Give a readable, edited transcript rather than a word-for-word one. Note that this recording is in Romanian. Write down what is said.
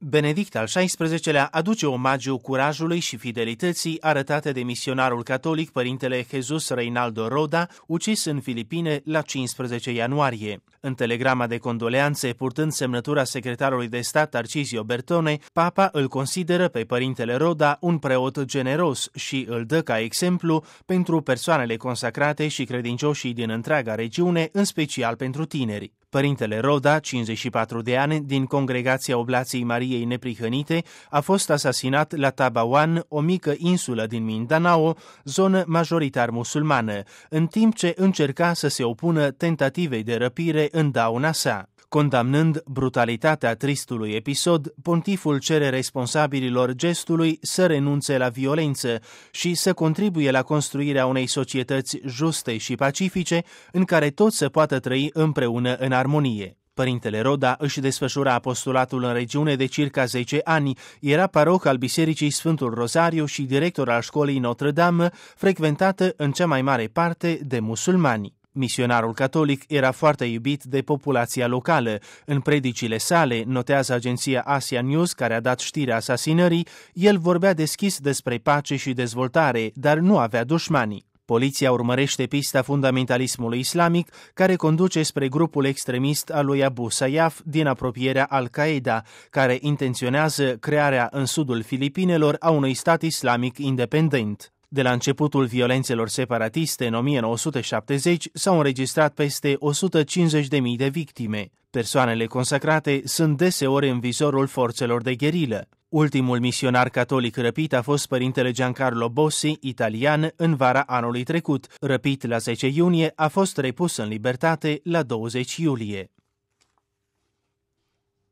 Benedict al XVI-lea aduce omagiu curajului și fidelității arătate de misionarul catolic părintele Jesus Reinaldo Roda, ucis în Filipine la 15 ianuarie. În telegrama de condoleanțe, purtând semnătura secretarului de stat Tarcisio Bertone, Papa îl consideră pe părintele Roda un preot generos și îl dă ca exemplu pentru persoanele consacrate și credincioșii din întreaga regiune, în special pentru tineri. Părintele Roda, 54 de ani, din Congregația Oblației Mariei Neprihănite, a fost asasinat la Tabawan, o mică insulă din Mindanao, zonă majoritar musulmană, în timp ce încerca să se opună tentativei de răpire în dauna sa. Condamnând brutalitatea tristului episod, pontiful cere responsabililor gestului să renunțe la violență și să contribuie la construirea unei societăți juste și pacifice în care toți să poată trăi împreună în armonie. Părintele Roda își desfășura apostolatul în regiune de circa 10 ani, era paroh al Bisericii Sfântul Rosariu și director al școlii Notre-Dame, frecventată în cea mai mare parte de musulmani. Misionarul catolic era foarte iubit de populația locală. În predicile sale, notează agenția Asia News, care a dat știrea asasinării, el vorbea deschis despre pace și dezvoltare, dar nu avea dușmani. Poliția urmărește pista fundamentalismului islamic, care conduce spre grupul extremist al lui Abu Sayyaf din apropierea Al-Qaeda, care intenționează crearea în sudul Filipinelor a unui stat islamic independent. De la începutul violențelor separatiste în 1970 s-au înregistrat peste 150.000 de victime. Persoanele consacrate sunt deseori în vizorul forțelor de gherilă. Ultimul misionar catolic răpit a fost părintele Giancarlo Bossi, italian, în vara anului trecut. Răpit la 10 iunie, a fost repus în libertate la 20 iulie.